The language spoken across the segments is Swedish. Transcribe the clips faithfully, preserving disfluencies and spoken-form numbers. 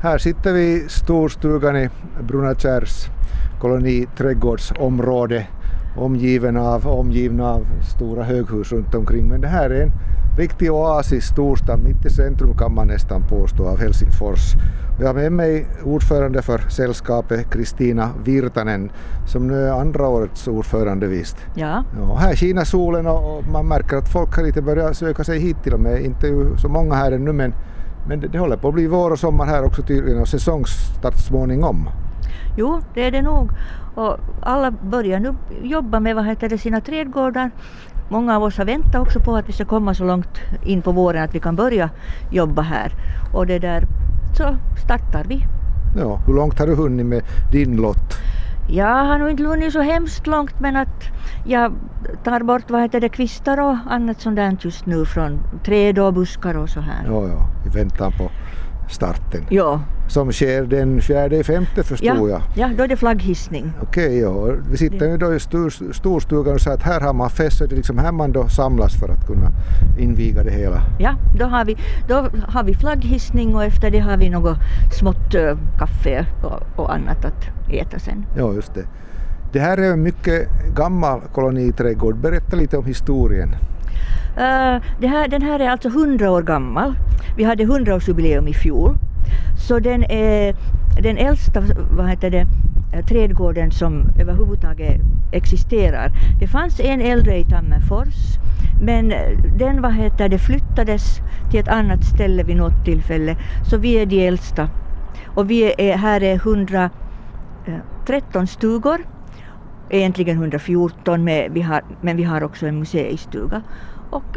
Här sitter vi i storstugan i Brunakärrs koloniträdgårdsområde, omgiven av, omgivna av stora höghus runt omkring. Men det här är en riktig oas i storstan, mitt i centrum kan man nästan påstå, av Helsingfors. Jag har med mig ordförande för sällskapet Kristina Virtanen, som nu är andra årets ordförande visst. Ja. Ja, här skiner solen och man märker att folk har lite börjat söka sig hit till och med. Inte så många här ännu, men, men det, det håller på att bli vår och sommar här också tydligen, och säsongsstart småningom. Jo, det är det nog. Och alla börjar nu jobba med vad heter det, sina trädgårdar. Många av oss har väntat också på att vi ska komma så långt in på våren att vi kan börja jobba här. Och det där, så startar vi. Ja, hur långt har du hunnit med din lott? Jag har nog inte hunnit så hemskt långt, men att jag tar bort vad heter det, kvistar och annat sånt där just nu från träd och buskar och så här. Ja, ja, i väntan på starten. Ja. Som sker den fjärde femte förstod ja, jag. Ja, då är det flagghissning. Okej, ja. Vi sitter ju då i stor, storstugan och så att här har man fest, så det är liksom här man då samlas för att kunna inviga det hela. Ja, då har vi, då har vi flagghissning och efter det har vi något smått äh, kaffe och, och annat att äta sen. Ja, just det. Det här är en mycket gammal koloniträdgård. Berätta lite om historien. Uh, det här, den här är alltså hundra år gammal. Vi hade hundraårsjubileum i fjol. Så den är den äldsta vad heter det, trädgården som överhuvudtaget existerar. Det fanns en äldre i Tammerfors, men den vad heter det, flyttades till ett annat ställe vid något tillfälle. Så vi är de äldsta. Och vi är, här är hundratretton stugor. Egentligen hundrafjorton, med, vi har, men vi har också en museistuga. Och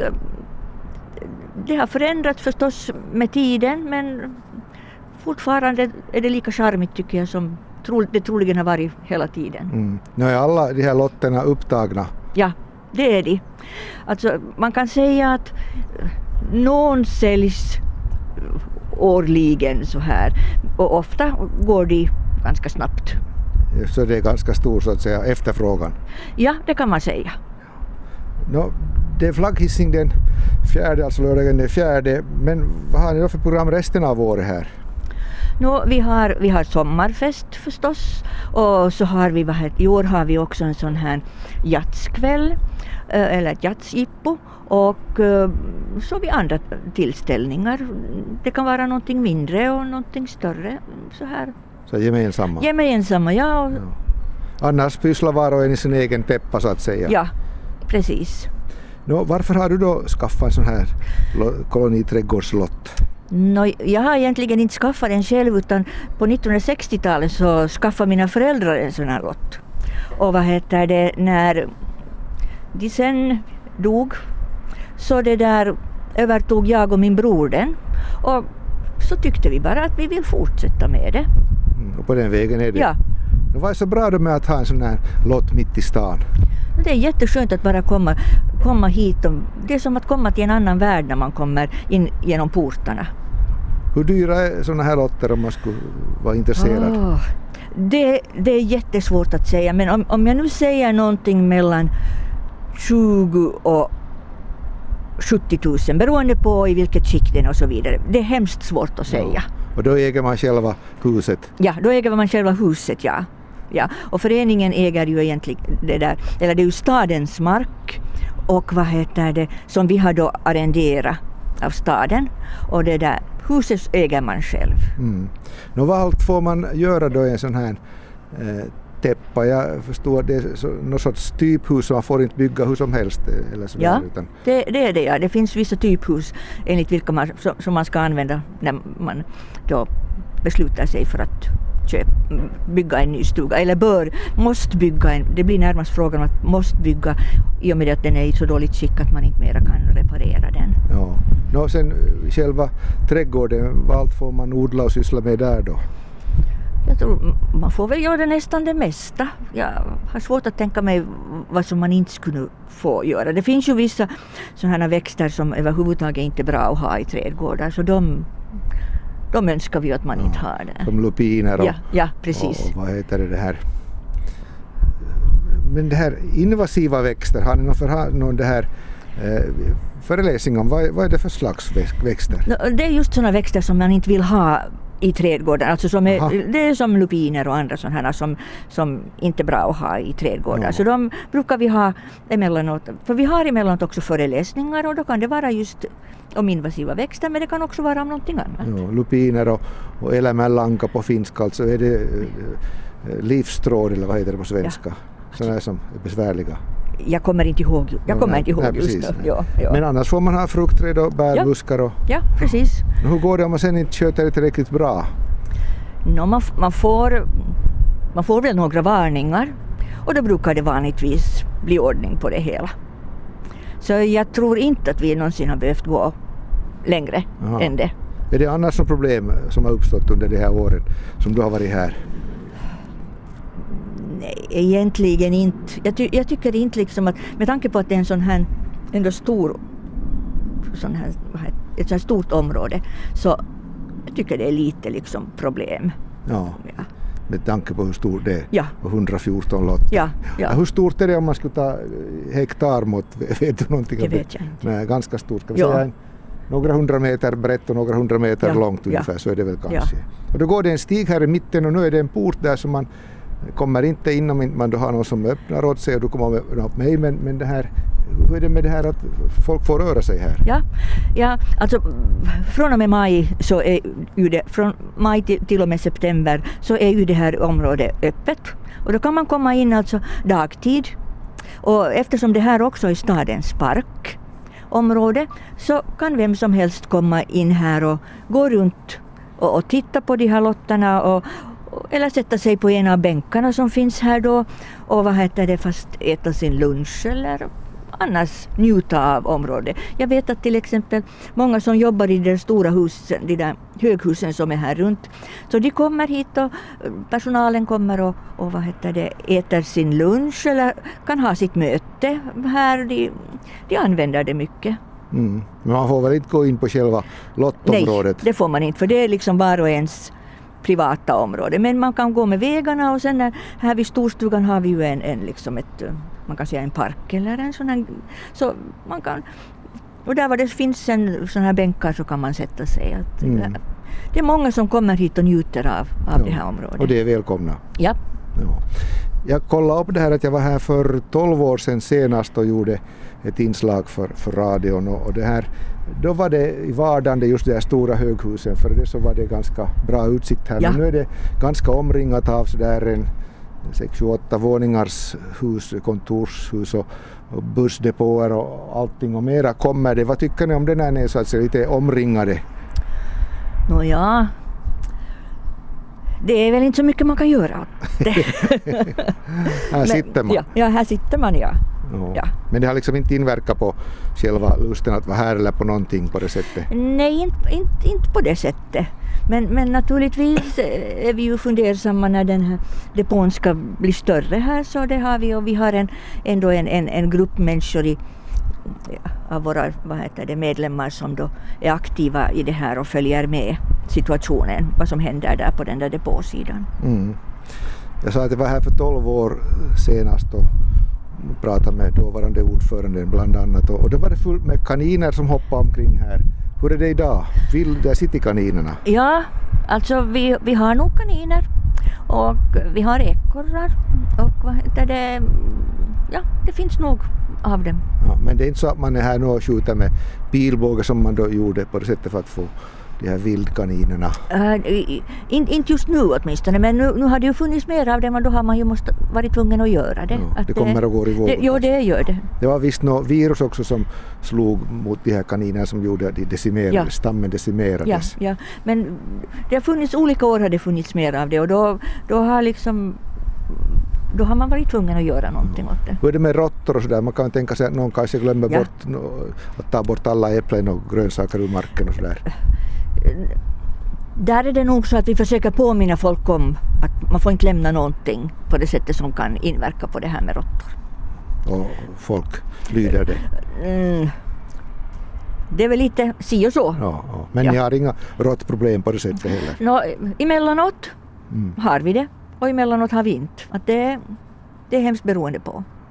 det har förändrats förstås med tiden, men fortfarande är det lika charmigt tycker jag som det troligen har varit hela tiden. Mm. Nu är alla de här lotterna upptagna. Ja, det är de. Alltså man kan säga att någon säljs årligen så här, och ofta går de ganska snabbt. Så det är ganska stor så att säga efterfrågan. Ja, det kan man säga. No, det är flagghissning den fjärde, alltså lördagen den fjärde, men vad har ni då för program resten av året här? No, vi, har, vi har sommarfest förstås, och så har vi, vad heter, i år har vi också en sån här jazzkväll, eller ett jazzjippo, och så har vi andra tillställningar. Det kan vara någonting mindre och någonting större så här. Så gemensamma? Gemensamma, ja. ja. Annars pysslar var och en i sin egen täppa så att säga? Ja, precis. No, varför har du då skaffat en sån här koloniträdgårdslott? No, jag har egentligen inte skaffat den själv, utan på nittonhundrasextiotalet så skaffade mina föräldrar en sån här lott. Och vad heter det, när de sen dog så det där övertog jag och min bror den. Och så tyckte vi bara att vi vill fortsätta med det. Mm, och på den vägen är det? Ja. Det var så bra då med att ha en sån här lott mitt i stan. Det är jätteskönt att bara komma, komma hit. Och det är som att komma till en annan värld när man kommer in genom portarna. Hur dyra är såna här lotter om man skulle vara intresserad? Oh, det, det är jättesvårt att säga, men om, om jag nu säger någonting mellan tjugo och sjuttio tusen, beroende på i vilket skick den och så vidare. Det är hemskt svårt att säga. Ja. Och då äger man själva huset? Ja, då äger man själva huset, ja. Ja. Och föreningen äger ju egentligen det där, eller det är ju stadens mark, och vad heter det, som vi har då arrenderat av staden, och det där huset äger man själv. Mm. Nå, vad allt får man göra då i en sån här eh, täppa? Jag förstår att det är så, någon sorts typhus som man får inte bygga hur som helst. Eller så ja, där, utan... det, det är det. Ja. Det finns vissa typhus enligt vilka man, som, som man ska använda när man då beslutar sig för att köp, bygga en ny stuga. Eller bör, måste bygga en. Det blir närmast frågan om att måste bygga i och med att den är i så dåligt skick att man inte mera kan reparera den. Ja. Nå, sen själva trädgården, vad allt får man odla och syssla med där då? Jag tror man får väl göra nästan det mesta. Jag har svårt att tänka mig vad som man inte skulle få göra. Det finns ju vissa sådana växter som överhuvudtaget inte är bra att ha i trädgårdar, så de, de önskar vi att man ja, inte har det. Som lupiner och, ja, ja, precis. och vad heter det, det här? Men det här invasiva växter, har ni någon, för, någon det här eh, föreläsning om vad, vad är det för slags växter? Det är just sådana växter som man inte vill ha i trädgårdar. Alltså som är, det är som lupiner och andra sådana här som, som inte är bra att ha i trädgårdar. Ja. Så de brukar vi ha emellanåt. För vi har emellanåt också föreläsningar och då kan det vara just om invasiva växter, men det kan också vara om någonting annat. Ja, lupiner och, och elämänlanka på finska, alltså är det livstråd eller vad heter det på svenska? Ja. Sådana som är besvärliga. Jag kommer inte ihåg, jag kommer nej, inte ihåg nej, just nu. Ja, ja. Men annars får man ha fruktträd och bärbuskar. Och, ja, precis. Hur går det om man sen inte sköter det tillräckligt bra? No, man, man, får, man får väl några varningar och då brukar det vanligtvis bli ordning på det hela. Så jag tror inte att vi någonsin har behövt gå längre Aha. än det. Är det annars något problem som har uppstått under det här året som du har varit här? Nej, egentligen inte. Jag, ty- jag tycker inte liksom att, med tanke på att det är en sån här ändå stor, sån här, ett sånt stort område, så jag tycker det är lite liksom problem. Ja, ja. Med tanke på hur stort det är. Ja. Och hundrafjorton lotter. Ja, ja. Hur stort är det om man skulle ta hektarmått? Vet du någonting? Det vet jag inte. Nej, ganska stort. Ska vi ja. säga en, några hundra meter brett och några hundra meter ja. långt ungefär, ja. så är det väl kanske. Ja. Och då går det en stig här i mitten och nu är det en port där som man kommer inte in om man då har någon som öppnar åt sig och du kommer upp mig, men, men det här, hur är det med det här att folk får röra sig här? Ja, ja alltså från och med maj så är ju det, från maj till, till och med september så är ju det här området öppet och då kan man komma in alltså dagtid och eftersom det här också är stadens parkområde så kan vem som helst komma in här och gå runt och, och titta på de här lottarna och eller sätta sig på en av bänkarna som finns här då och vad heter det, fast äta sin lunch eller annars njuta av området. Jag vet att till exempel många som jobbar i de stora husen, de där höghusen som är här runt, så de kommer hit och personalen kommer och, och vad heter det, äter sin lunch eller kan ha sitt möte här. De, de använder det mycket. Mm. Men man får väl inte gå in på själva lottområdet? Nej, det får man inte, för det är liksom var och ens privata område. Men man kan gå med vägarna och sen här vid storstugan har vi ju en, en liksom ett, man kan säga en park eller en sån här, så man kan, och där var det finns en sån här bänkar så kan man sätta sig. Att, mm. Det är många som kommer hit och njuter av, av ja. det här området. Och det är välkomna. Ja. ja. Jag kollade upp det här att jag var här för tolv år sedan senast och gjorde ett inslag för, för radion och, och det här, då var det i vardagen det just de här stora höghusen, för det så var det ganska bra utsikt här. Ja. Men nu är det ganska omringat av så där en sex åtta våningars hus, kontorshus och, och bussdepåer och allting och mera kommer det. Vad tycker ni om det när ni är så att säga lite omringade? Nåja, det är väl inte så mycket man kan göra. Här sitter man. Ja, ja, här sitter man, ja. Ja. Ja. Men det har liksom inte inverkat på själva lusten att vara här eller på någonting på det sättet? Nej, inte, inte, inte på det sättet. Men, men naturligtvis är vi ju fundersamma när den här depån ska bli större här, så det har vi, och vi har en, ändå en, en, en grupp människor i, ja, av våra vad heter det, medlemmar som då är aktiva i det här och följer med situationen, vad som händer där på den där depåsidan. Mm. Jag sa att jag var här för tolv år senast och pratade med dåvarande ordföranden bland annat, och då var det fullt med kaniner som hoppade omkring här. Hur är det idag? Vilda citykaninerna? Ja, alltså vi, vi har nog kaniner och vi har ekorrar och vad heter det, ja, det finns nog av dem. Ja, men det är inte så att man är här nu och skjuter med pilbåge som man då gjorde på det sättet för att få de här vildkaninerna? Uh, in, inte just nu åtminstone, men nu, nu har det ju funnits mer av dem och då har man ju måste varit tvungen att göra det. Ja, att det kommer att gå i vår. Jo, det gör det. Det var visst något virus också som slog mot de här kaninerna som gjorde att de decimerade, ja. stammen decimerades. Ja, ja, men det har funnits, olika år har det funnits mer av det och då, då har liksom då har man varit tvungen att göra någonting åt det. Hur är det med råttor och sådär? Man kan tänka sig att någon kanske glömmer ja. bort att ta bort alla äpplen och grönsaker ur marken och sådär. Där är det nog så att vi försöker påminna folk om att man får inte lämna någonting på det sättet som kan inverka på det här med råttor. Och folk lyder det? Mm. Det är väl lite si och så. Ja, ja. Men ja. Ni har inga råttproblem på det sättet heller? Nå, emellanåt mm. har vi det och emellanåt har vi inte. Att det, det är hemskt beroende på.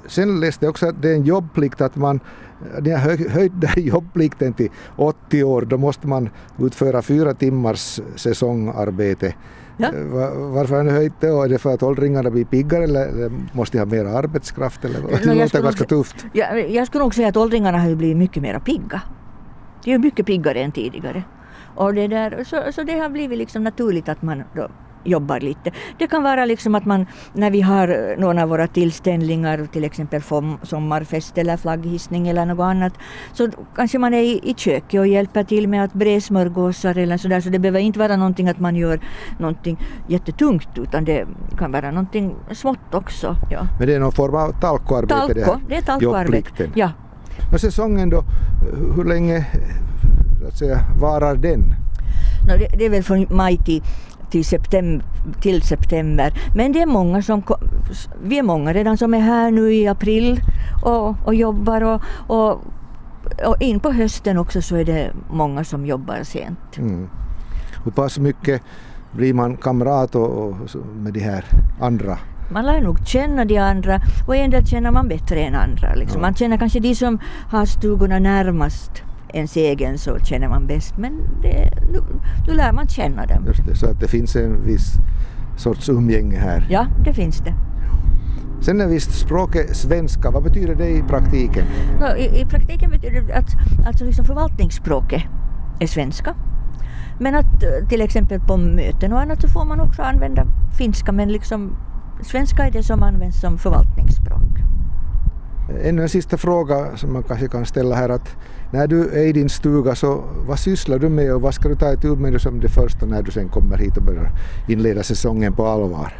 Sen läste jag också att det är en jobbplikt att man, ni har höj, höjt där jobbplikten till åttio år, då måste man utföra fyra timmars säsongarbete. Ja. Var, varför har ni höjt det? Är det för att åldringarna blir piggare eller, eller måste ha mer arbetskraft? Eller? Det No, låter ganska tufft. Ja, jag skulle nog säga att åldringarna har ju blivit mycket mer pigga. De är mycket piggare än tidigare. Och det där, så, så det har blivit liksom naturligt att man då jobbar lite. Det kan vara liksom att man, när vi har några av våra tillställningar, till exempel sommarfest eller flagghissning eller något annat, så kanske man är i, i köket och hjälper till med att bre smörgåsar eller sådär, så det behöver inte vara någonting att man gör någonting jättetungt, utan det kan vara någonting smått också. Ja. Men det är någon form av talkoarbete? Talko, det, här, det är talkoarbete. Ja. Och säsongen då, hur länge så att säga, varar den? No, det, det är väl från maj till Till september, till september. Men det är många som, vi är många redan som är här nu i april och, och jobbar och, och, och in på hösten också så är det många som jobbar sent. Mm. Hur pass mycket blir man kamrat och, och, med de här andra? Man lär nog känna de andra och en del känner man bättre än andra. Liksom. Ja. Man känner kanske de som har stugorna närmast ens egen, så känner man bäst, men det, nu, nu lär man känna dem. Just det, så att det finns en viss sorts umgänge här. Ja, det finns det. Sen är visst språket svenska, vad betyder det i praktiken? No, i, I praktiken betyder det att alltså liksom förvaltningsspråket är svenska. Men att till exempel på möten och annat så får man också använda finska, men liksom svenska är det som används som förvaltningsspråk. Ännu en sista fråga som man kanske kan ställa här, att när du är i din stuga, så vad sysslar du med och vad ska du ta ett med som det första när du sen kommer hit och börjar inleda säsongen på allvar?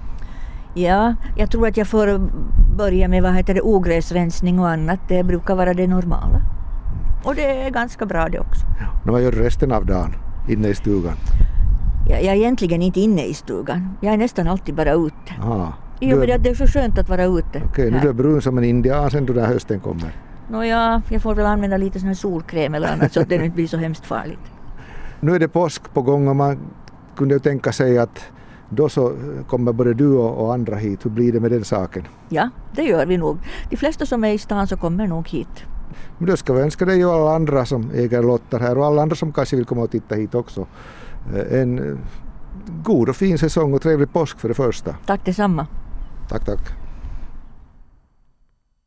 Ja, jag tror att jag får börja med vad heter det, ogräsrensning och annat. Det brukar vara det normala. Och det är ganska bra det också. Ja, vad gör du resten av dagen inne i stugan? Jag, jag är egentligen inte inne i stugan. Jag är nästan alltid bara ute. Aha. Jo, men det är så skönt att vara ute. Okej, okay, nu är du brun som en indian sen då när hösten kommer. Nå ja, jag får väl använda lite sån här solkräm eller annat så att det inte blir så hemskt farligt. Nu är det påsk på gång och man kunde ju tänka sig att då så kommer både du och, och andra hit. Hur blir det med den saken? Ja, det gör vi nog. De flesta som är i stan så kommer nog hit. Men då ska vi önska dig och alla andra som äger lottar här och alla andra som kanske vill komma och titta hit också en god och fin säsong och trevlig påsk för det första. Tack detsamma. Tack, tack.